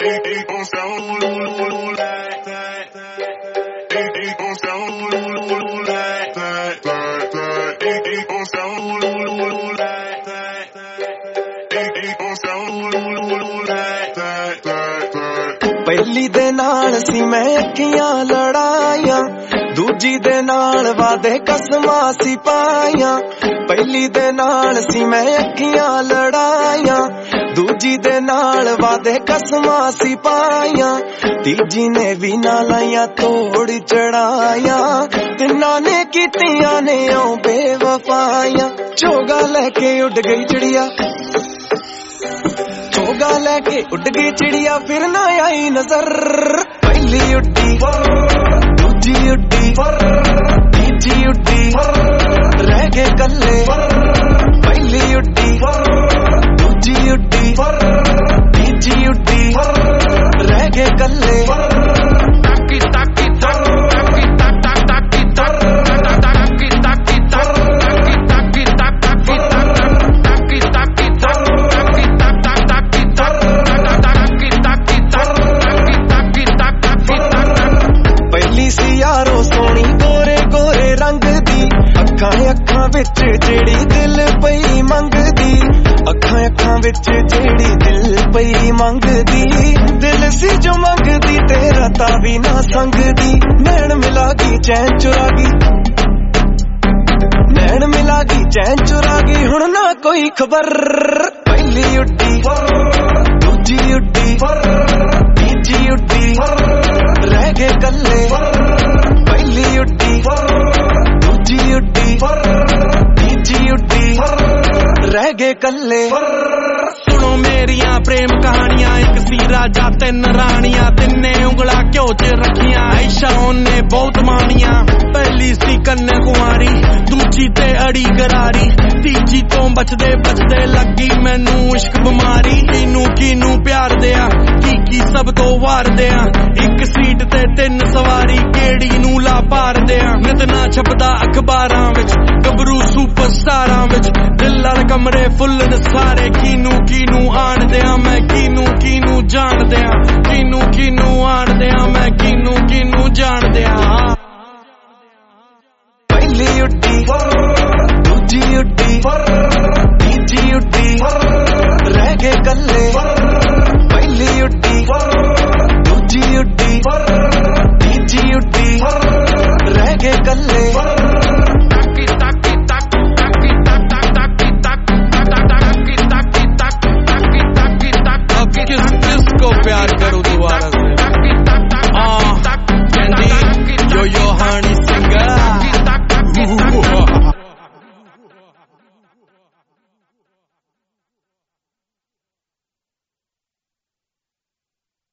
ਪਹਿਲੀ ਦੇ ਨਾਲ ਸੀ ਮੈਂ ਅੱਖੀਆਂ ਲੜਾਈਆਂ, ਦੂਜੀ ਦੇ ਨਾਲ ਵਾਦੇ ਕਸਮਾਂ ਸੀ ਪਾਈਆਂ। ਪਹਿਲੀ ਦੇ ਨਾਲ ਸੀ ਮੈਂ ਅੱਖੀਆਂ ਲੜਾਈਆਂ, ਦੂਜੀ ਦੇ ਨਾਲ ਵਾਦੇ ਕਸਮਾਂ ਸੀ ਪਾਈਆਂ। ਤੀਜੀ ਨੇ ਵੀ ਨਾ ਲਾਈਆਂ ਤੋੜ ਚੜਾਈਆਂ, ਤਿੰਨਾਂ ਨੇ ਕੀਤੀਆਂ ਨੇ ਓ ਬੇਵਫਾਈਆਂ। ਚੋਗਾ ਲੈ ਕੇ ਉੱਡ ਗਈ ਚਿੜੀਆ, ਚੋਗਾ ਲੈ ਕੇ ਉੱਡ ਗਈ ਚਿੜੀਆ, ਫਿਰ ਨਾ ਆਈ ਨਜ਼ਰ। ਪਹਿਲੀ ਉੱਡੀ ਦੂਜੀ ਉੱਡੀ ਤੀਜੀ ਉੱਡੀ, ਰਹਿ ਗਏ ਕੱਲੇ। ਪਹਿਲੀ ਉੱਡੀ ਦੂਜੀ ਉੱਡੀ ਤੀਜੀ ਉੱਡੀ, ਰਹਿ ਗਏ ਕੱਲੇ। ਯਾਰੋ ਸੋਹਣੀ ਗੋਰੇ ਗੋਰੇ ਰੰਗ ਦੀ, ਅੱਖਾਂ ਅੱਖਾਂ ਵਿੱਚ ਜਿਹੜੀ ਦਿਲ ਪਈ ਮੰਗਦੀ। ਅੱਖਾਂ ਅੱਖਾਂ ਵਿੱਚ ਜਿਹੜੀ ਦਿਲ ਪਈ ਮੰਗਦੀ, ਦਿਲ ਸੀ ਜੋ ਮੰਗਦੀ ਤੇਰਾ ਤਾਂ ਵੀ ਨਾ ਸੰਗਦੀ। ਨੈਣ ਮਿਲਾ ਗਈ ਚੈਨ ਚੁਰਾ ਗਈ, ਨੈਣ ਮਿਲਾ ਗਈ ਚੈਨ ਚੁਰਾ ਗਈ, ਹੁਣ ਨਾ ਕੋਈ ਖਬਰ। ਪਹਿਲੀ ਉੱਡੀ ਦੂਜੀ ਉੱਡੀ ਤੀਜੀ ਉੱਡੀ, ਰਹਿ ਗਏ ਕੱਲੇ। ਪਹਿਲੀ ਉੱਡੀ ਦੂਜੀ ਉੱਡੀ ਤੀਜੀ ਉੱਡੀ, ਰਹਿ ਗਏ ਕੱਲੇ। ਸੁਣੋ ਮੇਰੀਆਂ ਪ੍ਰੇਮ ਕਹਾਣੀਆਂ, ਇੱਕ ਸੀ ਰਾਜਾ ਤਿੰਨ ਰਾਣੀਆਂ, ਤਿੰਨੇ ਉਂਗਲਾਂ ਘਿਓ ਚ ਰੱਖੀਆਂ, ਆਇਸ਼ਾ ਉਹਨੇ ਬਹੁਤ ਮਾਣੀਆਂ। ਪਹਿਲੀ ਸੀ ਕੰਨਿਆ ਕੁਮਾਰੀ, ਦੂਜੀ ਤੇ ਅੜੀ ਗਰਾਰੀ, ਤੀਜੀ ਤੋਂ ਬਚਦੇ ਬਚਦੇ ਲੱਗੀ ਮੈਨੂੰ ਇਸ਼ਕ ਬਿਮਾਰੀ। ਕਿਨੂੰ ਪਿਆਰ ਦਿਆਂ, ਕੀ ਸਭ ਤੋਂ ਵਾਰ ਦਿਆਂ, ਇੱਕ ਸੀਟ ਤੇ ਤਿੰਨ ਸਵਾਰੀ, ਕਿਹੜੀ ਨੂੰ ਲਾ ਪਾਰ ਦਿਆਂ। ਨਿਤ ਨਾ ਛਪਦਾ ਅਖਬਾਰਾਂ ਵਿੱਚ, ਗੱਭਰੂ ਸੁਪਰ ਸਟਾਰਾਂ ਵਿੱਚ, ਦਿਲ ਵਾਲੇ ਕਮਰੇ ਫੁੱਲ ਨੇ ਸਾਰੇ। ਕਿਨੂੰ ਆਣ ਦਿਆਂ ਮੈਂ, ਕਿਨੂੰ ਜਾਣ ਦਿਆਂ, ਕਿਨੂੰ ਆਣ ਦਿਆਂ ਮੈਂ,